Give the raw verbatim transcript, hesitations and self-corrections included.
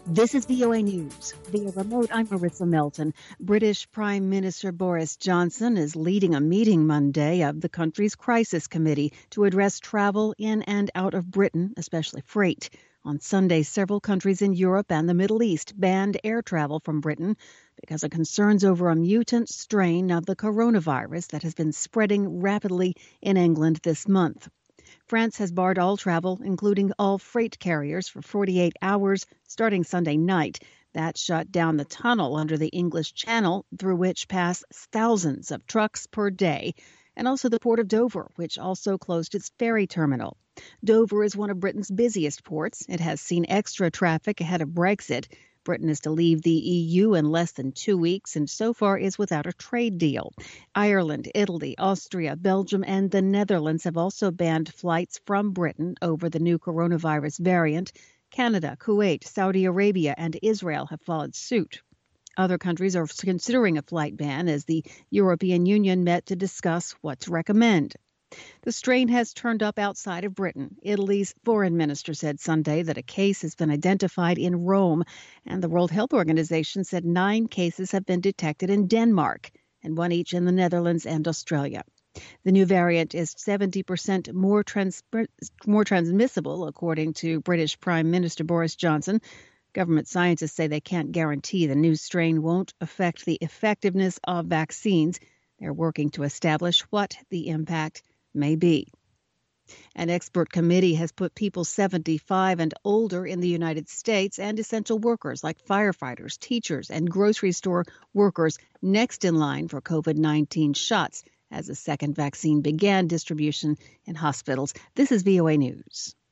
This is V O A News. Via remote, I'm Marissa Melton. British Prime Minister Boris Johnson is leading a meeting Monday of the country's crisis committee to address travel in and out of Britain, especially freight. On Sunday, several countries in Europe and the Middle East banned air travel from Britain because of concerns over a mutant strain of the coronavirus that has been spreading rapidly in England this month. France has barred all travel, including all freight carriers, for forty-eight hours starting Sunday night. That shut down the tunnel under the English Channel, through which pass thousands of trucks per day, and also the port of Dover, which also closed its ferry terminal. Dover is one of Britain's busiest ports. It has seen extra traffic ahead of Brexit. Britain is to leave the E U in less than two weeks and so far is without a trade deal. Ireland, Italy, Austria, Belgium, and the Netherlands have also banned flights from Britain over the new coronavirus variant. Canada, Kuwait, Saudi Arabia, and Israel have followed suit. Other countries are considering a flight ban as the European Union met to discuss what to recommend. The strain has turned up outside of Britain. Italy's foreign minister said Sunday that a case has been identified in Rome, and the World Health Organization said nine cases have been detected in Denmark, and one each in the Netherlands and Australia. The new variant is seventy percent more, trans- more transmissible, according to British Prime Minister Boris Johnson. Government scientists say they can't guarantee the new strain won't affect the effectiveness of vaccines. They're working to establish what the impact may be. An expert committee has put people seventy-five and older in the United States and essential workers like firefighters, teachers, and grocery store workers next in line for COVID nineteen shots as a second vaccine began distribution in hospitals. This is V O A News.